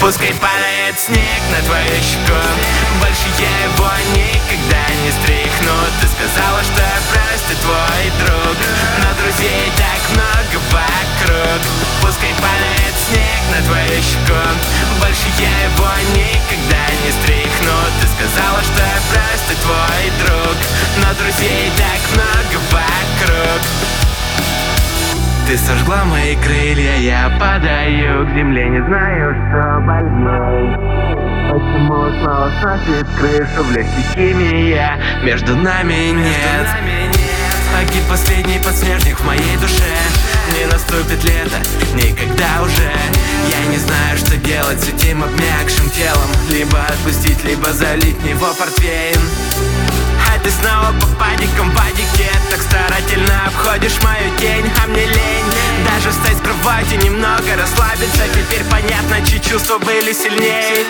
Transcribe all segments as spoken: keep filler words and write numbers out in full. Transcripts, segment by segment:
Пускай падает снег на твою щеку, больше я его никогда не стряхну. Ты сказала, что я просто твой друг, но друзей так много вокруг. Пускай падает снег на твою щеку, больше я его никогда не стряхну. Ты сказала, что я просто твой друг, но друзей так много вокруг. Ты сожгла мои крылья, я падаю к земле, не знаю, что больной. Почему снова сносит крышу, в легких химия, между нами нет. Погиб последний подснежник в моей душе. Не наступит лето, никогда уже. Я не знаю, что делать с этим обмякшим телом. Либо отпустить, либо залить в него портвейн. А ты снова по падикам, падике, так старательно обходишь мою тень. А мне лень даже встать с кровати, немного расслабиться. Теперь понятно, чьи чувства были сильнее.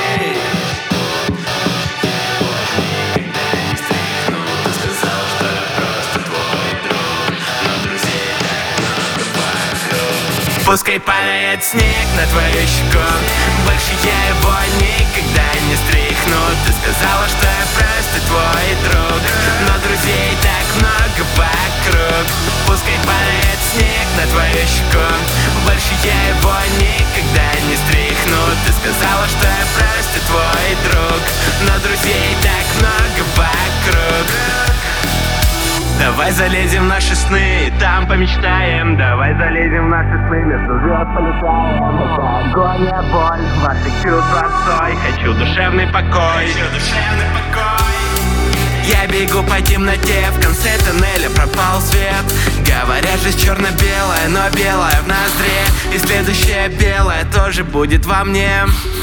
Пускай падает снег на твою щеку, больше я его никогда не стряхну. Ты сказала, что я просто твой друг, но друзей так много вокруг. Пускай падает снег на твою щеку, больше я его никогда не стряхну. Ты сказала, что я просто твой друг, но друзей так много вокруг. Давай залезем в наши сны и там помечтаем. Давай залезем в наши сны, между звезд полетаем. Это агония, боль, ваши чувства отстой. Хочу душевный покой, Хочу душевный покой. Я бегу по темноте, в конце тоннеля пропал свет. Говорят же черно-белое, но белое в ноздре. И следующее белое тоже будет во мне.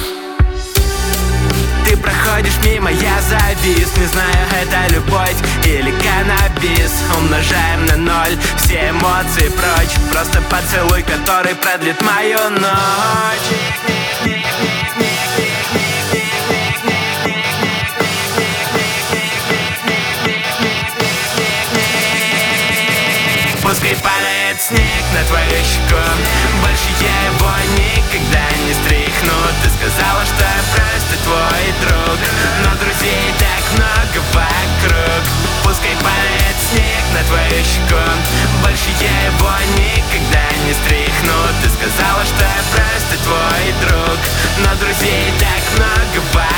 Ты проходишь мимо, я завис. Не знаю, это любовь или каннабис. Умножаем на ноль все эмоции прочь. Просто поцелуй, который продлит мою ночь. Пускай падает снег на твою щеку, больше я его никогда не стряхну. Ты сказала, что я просто твой друг, но друзей так много вокруг. Пускай падает снег на твою щеку, больше я его никогда не стряхну. Ты сказала, что я просто твой друг, но друзей так много вокруг.